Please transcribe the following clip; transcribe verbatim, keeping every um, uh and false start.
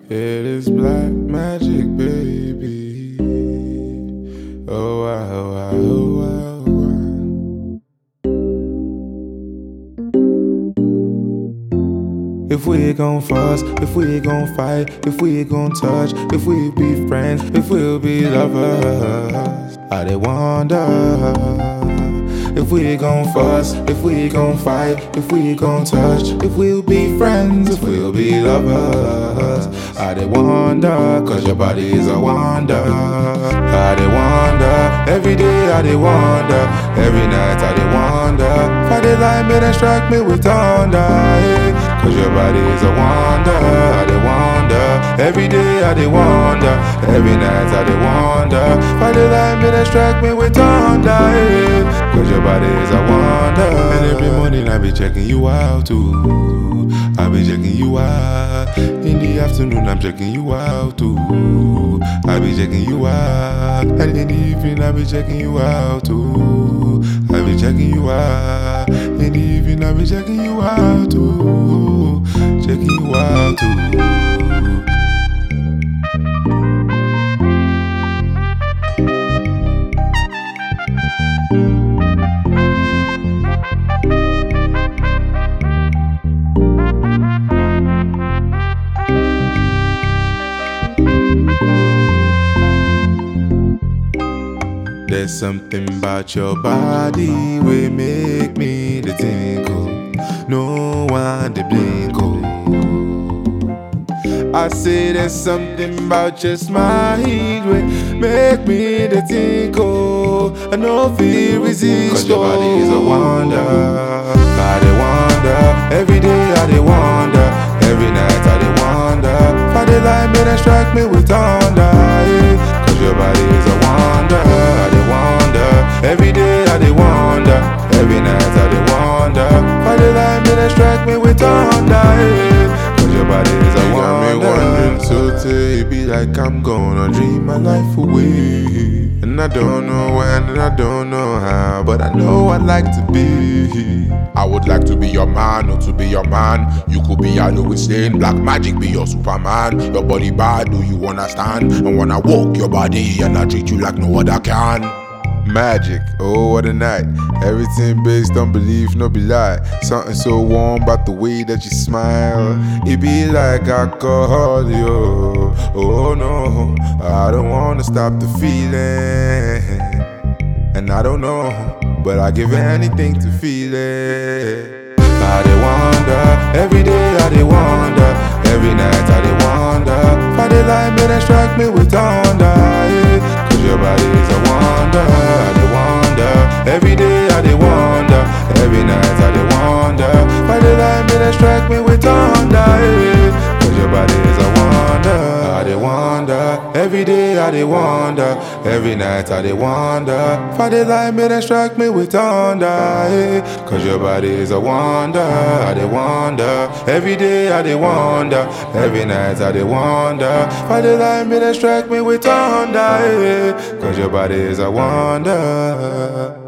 It is black magic, baby. Oh, wow, oh, wow, oh, wow, oh, wow. If we gon' fuss, if we gon' fight, if we gon' touch, if we be friends, if we'll be lovers, I dey wonder. If we gon' fuss, if we gon' fight, if we gon' touch, if we'll be friends, if we'll be lovers, I dey wonder, cause your body is a wonder. I dey wonder, every day I dey wonder, every night I dey wonder. If I dey lie, may they strike me with thunder, yeah. Cause your body is a wonder, I dey wonder, every day I dey wonder, every night I dey wonder. If I dey lie, may they strike me with thunder, yeah. Cause your body is a wonder. And every morning I be checking you out too. I be checking you out. In the afternoon I'm checking you out too. I be checking you out. And in the evening I be checking you out too. I be checking you out. In the evening I be checking you out too. Checking you out too. There's something about your body will make me the tinkle. No one the blinkle. I say there's something about your smile will make me the tinkle. I know feel resist. Cause your body is a wonder. I dey wonder, every day I dey wonder, every night I dey wonder. If I dey lie, may they strike me with thunder, yeah. Cause your body is a wonder. I dey wonder, every day I dey wonder, every night I dey wonder. If I dey lie, may they strike me with thunder, yeah. Cause your body is a wonder. You got me wondering so till it be like I'm gonna dream my life away. And I don't know when and I don't know how, but I know I'd like to be. I would like to be your man, or to be your man. You could be a Louis Lane, Black Magic be your Superman. Your body bad, do you understand? And when I walk your body and I treat you like no other can. Magic, oh what a night. Everything based on belief, no be lie. Something so warm about the way that you smile. It be like alcohol, yo. Oh no, I don't wanna stop the feeling. And I don't know, but I give anything to feel it. I dey wonder, every day I dey wonder, every night I dey wonder. If I dey lie, may they strike me with thunder, yeah. Cause your body is a wonder. I dey wonder, every day I dey wonder, every night I dey wonder. If I dey lie, may they strike me with thunder, yeah. Cause your body is a wonder. I dey wonder, every day I dey wonder, every night I dey wonder. If I dey lie, may they strike me with thunder, yeah. Cause your body is a wonder. I dey wonder, every day I dey wonder, every night I dey wonder. If I dey lie, may they strike me with thunder, yeah. Cause your body is a wonder.